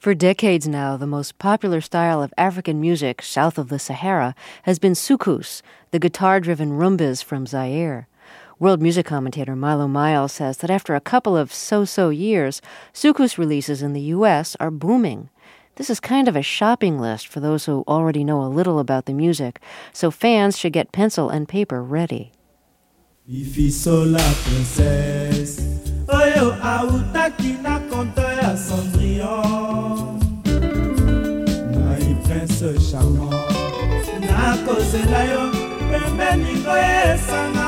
For decades now, the most popular style of African music south of the Sahara has been soukous, the guitar-driven rumbas from Zaire. World music commentator Milo Miles says that after a couple of so-so years, soukous releases in the U.S. are booming. This is kind of a shopping list for those who already know a little about the music, so fans should get pencil and paper ready. Ifiso la princesse, oyo autaki na konto ya Cendrillon. Nai prince charmant, na kozela yo, pembeni ko esanga.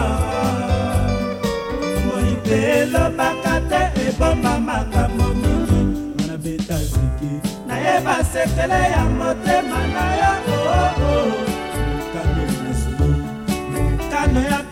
Moipe lo bakate e bomba makambo mingi, na beta ziki, na eba sekele ya motema na yo. Kano na zulu, kano ya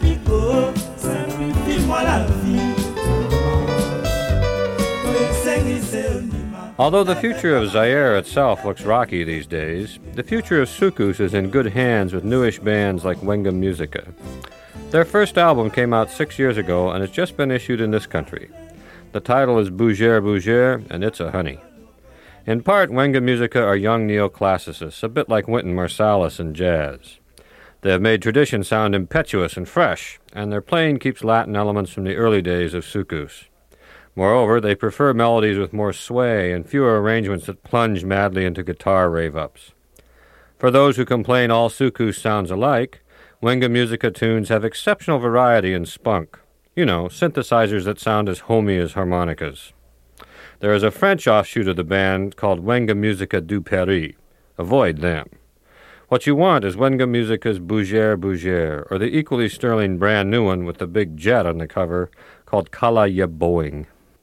Although the future of Zaire itself looks rocky these days, the future of soukous is in good hands with newish bands like Wenga Musica. Their first album came out 6 years ago and has just been issued in this country. The title is Bouger Bouger, and it's a honey. In part, Wenga Musica are young neoclassicists, a bit like Wynton Marsalis in jazz. They have made tradition sound impetuous and fresh, and their playing keeps Latin elements from the early days of soukous. Moreover, they prefer melodies with more sway and fewer arrangements that plunge madly into guitar rave-ups. For those who complain all soukous sounds alike, Wenga Musica tunes have exceptional variety and spunk. You know, synthesizers that sound as homey as harmonicas. There is a French offshoot of the band called Wenga Musica du Paris. Avoid them. What you want is Wenga Musica's Bouger Bouger, or the equally sterling brand new one with the big jet on the cover called Kala Ya Boeing.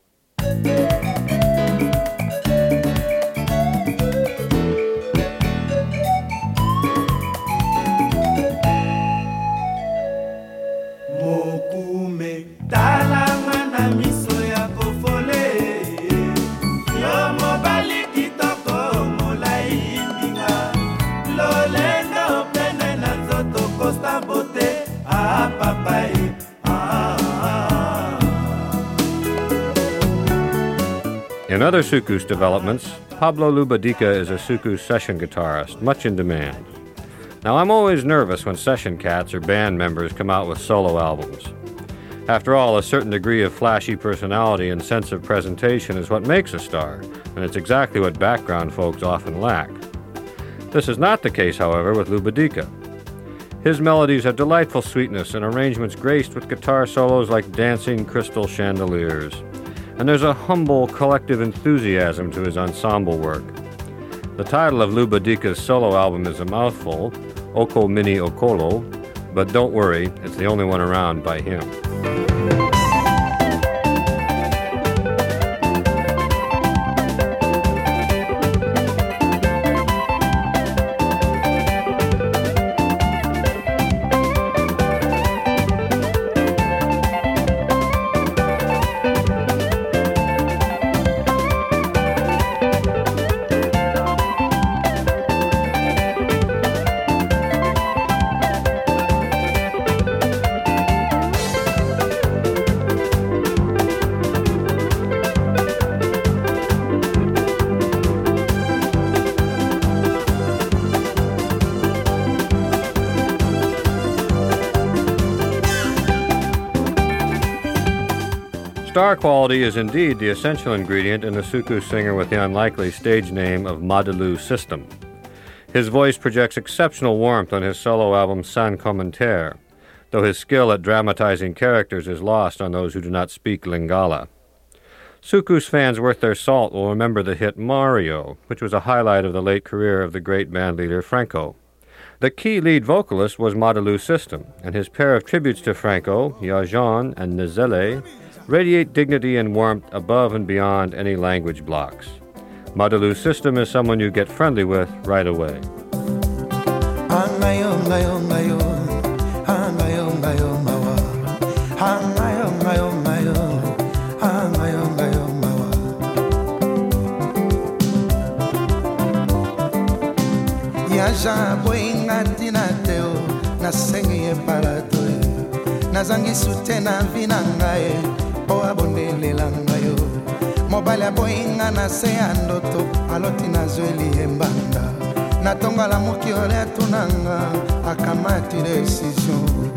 In other soukous developments, Pablo Lubadica is a soukous session guitarist, much in demand. Now, I'm always nervous when session cats or band members come out with solo albums. After all, a certain degree of flashy personality and sense of presentation is what makes a star, and it's exactly what background folks often lack. This is not the case, however, with Lubadica. His melodies have delightful sweetness and arrangements graced with guitar solos like dancing crystal chandeliers. And there's a humble, collective enthusiasm to his ensemble work. The title of Lubadica's solo album is a mouthful, Oko Mini Okolo, but don't worry, it's the only one around by him. Star quality is indeed the essential ingredient in the soukous singer with the unlikely stage name of Madalou System. His voice projects exceptional warmth on his solo album Sans Commentaire, though his skill at dramatizing characters is lost on those who do not speak Lingala. Soukous fans worth their salt will remember the hit Mario, which was a highlight of the late career of the great bandleader Franco. The key lead vocalist was Madalou System, and his pair of tributes to Franco, Yajan and Nzele, radiate dignity and warmth above and beyond any language blocks. Madalou System is someone you get friendly with right away. mobali aboyinga na se ya ndoto aloti nazweli embanda natonga lamuki ole atunanga akamati decision.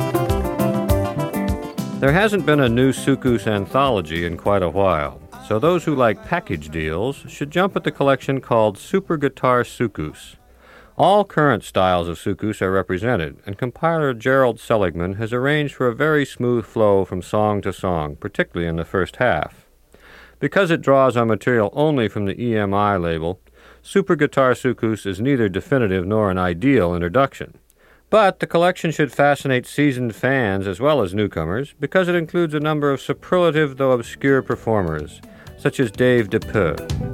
There hasn't been a new soukous anthology in quite a while, so those who like package deals should jump at the collection called Super Guitar Soukous. All current styles of soukous are represented, and compiler Gerald Seligman has arranged for a very smooth flow from song to song, particularly in the first half. Because it draws on material only from the EMI label, Super Guitar Soukous is neither definitive nor an ideal introduction. But the collection should fascinate seasoned fans as well as newcomers because it includes a number of superlative though obscure performers, such as Dave DePeux.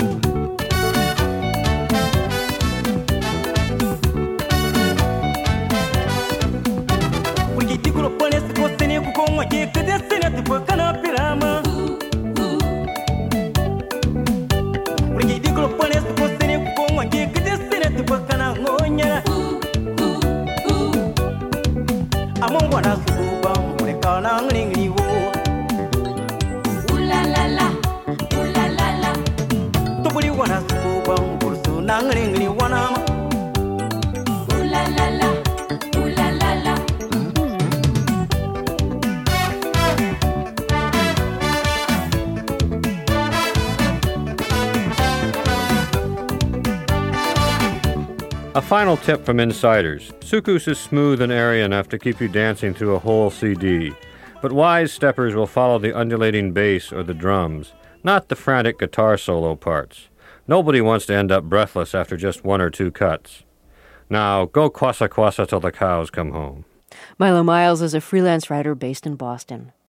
A final tip from insiders. Soukous is smooth and airy enough to keep you dancing through a whole CD. But wise steppers will follow the undulating bass or the drums, not the frantic guitar solo parts. Nobody wants to end up breathless after just one or two cuts. Now, go kwasa kwasa till the cows come home. Milo Miles is a freelance writer based in Boston.